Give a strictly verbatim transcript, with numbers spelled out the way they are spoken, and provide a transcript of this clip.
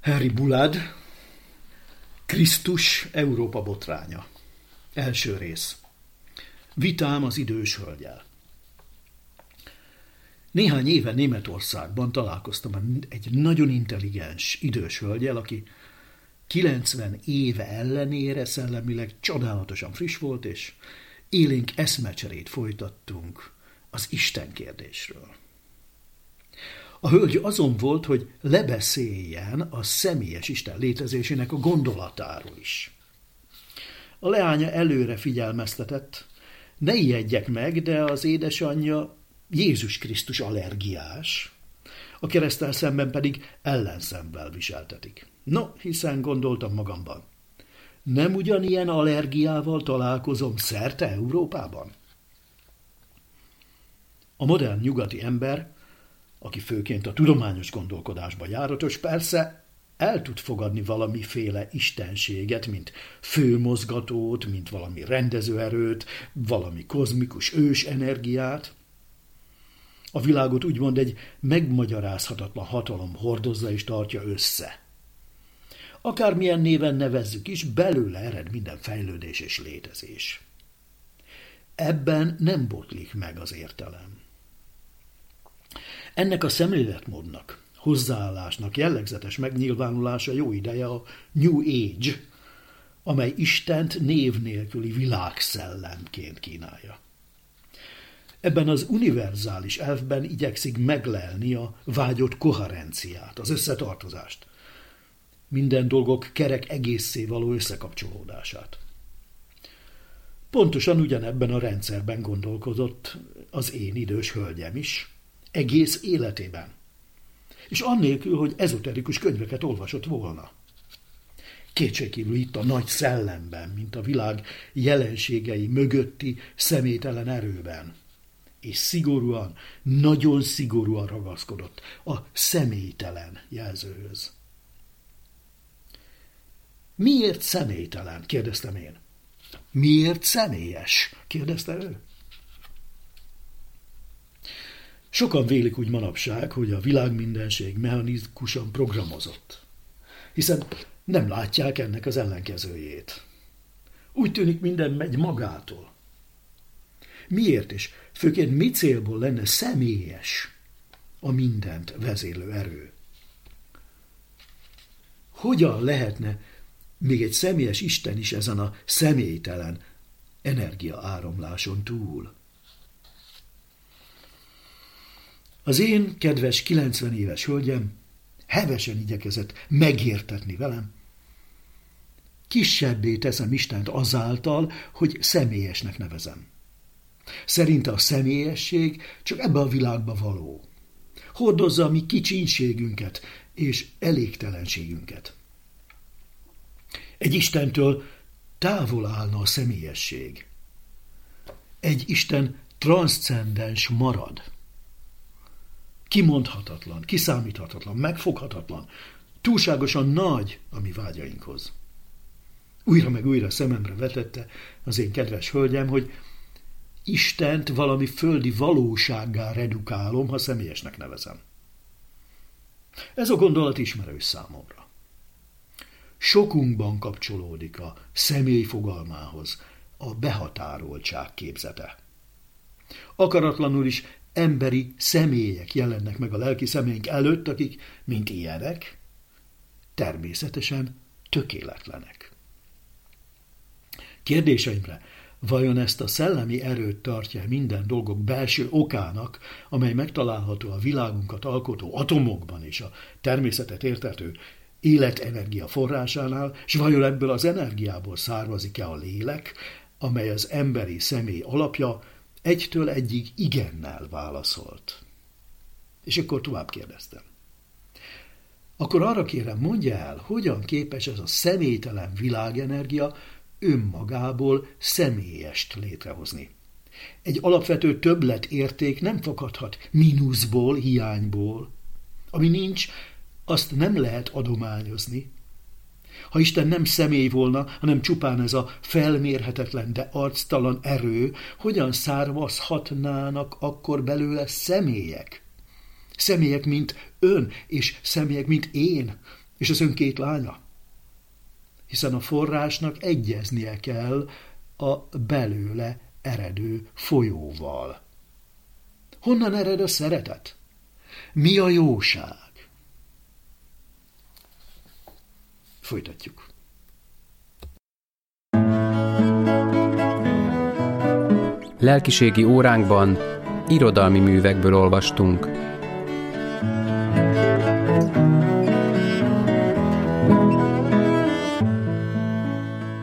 Henry Bullard, Krisztus Európa botránya. Első rész. Vitám az idős hölgyel. Néhány éve Németországban találkoztam egy nagyon intelligens idős hölgyel, aki kilencven éve ellenére szellemileg csodálatosan friss volt, és élénk eszmecserét folytattunk az Isten kérdésről. A hölgy azon volt, hogy lebeszéljen a személyes Isten létezésének a gondolatáról is. A leánya előre figyelmeztetett, ne ijedjek meg, de az édesanyja Jézus Krisztus allergiás, a kereszttel szemben pedig ellenszemvel viseltetik. No, hiszen gondoltam magamban, nem ugyanilyen allergiával találkozom szerte Európában? A modern nyugati ember, aki főként a tudományos gondolkodásban járatos, persze el tud fogadni valamiféle istenséget, mint főmozgatót, mint valami rendezőerőt, valami kozmikus ős energiát. A világot úgymond egy megmagyarázhatatlan hatalom hordozza és tartja össze. Akármilyen néven nevezzük is, belőle ered minden fejlődés és létezés. Ebben nem botlik meg az értelem. Ennek a szemléletmódnak, hozzáállásnak jellegzetes megnyilvánulása jó ideje a New Age, amely Istent név nélküli világszellemként kínálja. Ebben az univerzális elfben igyekszik meglelni a vágyott koherenciát, az összetartozást, minden dolgok kerek egészé való összekapcsolódását. Pontosan ugyanebben a rendszerben gondolkodott az én idős hölgyem is, egész életében, és annélkül, hogy ezoterikus könyveket olvasott volna. Kétségkívül itt a nagy szellemben, mint a világ jelenségei mögötti személytelen erőben, és szigorúan, nagyon szigorúan ragaszkodott a személytelen jelzőhöz. Miért személytelen? Kérdeztem én. Miért személyes? Kérdezte ő. Sokan vélik úgy manapság, hogy a világmindenség mechanikusan programozott, hiszen nem látják ennek az ellenkezőjét. Úgy tűnik, minden megy magától. Miért is? Főként mi célból lenne személyes a mindent vezérlő erő? Hogyan lehetne még egy személyes Isten is ezen a személytelen energiaáramláson túl? Az én kedves kilencven éves hölgyem hevesen igyekezett megértetni velem. Kisebbé teszem Istent azáltal, hogy személyesnek nevezem. Szerinte a személyesség csak ebbe a világba való. Hordozza a mi kicsinségünket és elégtelenségünket. Egy Istentől távol állna a személyesség. Egy Isten transzcendens marad. Kimondhatatlan, kiszámíthatatlan, megfoghatatlan, túlságosan nagy a mi vágyainkhoz. Újra meg újra szememre vetette az én kedves hölgyem, hogy Istent valami földi valósággá redukálom, ha személyesnek nevezem. Ez a gondolat ismerős számomra. Sokunkban kapcsolódik a személy fogalmához a behatároltság képzete. Akaratlanul is emberi személyek jelennek meg a lelki személyünk előtt, akik, mint ilyenek, természetesen tökéletlenek. Kérdéseimre, vajon ezt a szellemi erőt tartja minden dolgok belső okának, amely megtalálható a világunkat alkotó atomokban és a természetet értető életenergia forrásánál, és vajon ebből az energiából származik-e a lélek, amely az emberi személy alapja, egytől egyig igennel válaszolt. És akkor tovább kérdeztem. Akkor arra kérem, mondja el, hogyan képes ez a személytelen világenergia önmagából személyest létrehozni. Egy alapvető többletérték nem fakadhat mínuszból, hiányból. Ami nincs, azt nem lehet adományozni. Ha Isten nem személy volna, hanem csupán ez a felmérhetetlen, de arctalan erő, hogyan származhatnának akkor belőle személyek? Személyek, mint ön, és személyek, mint én, És az ön két lánya? Hiszen a forrásnak egyeznie kell a belőle eredő folyóval. Honnan ered a szeretet? Mi a jóság? Folytatjuk. Lelkiségi óránkban irodalmi művekből olvastunk.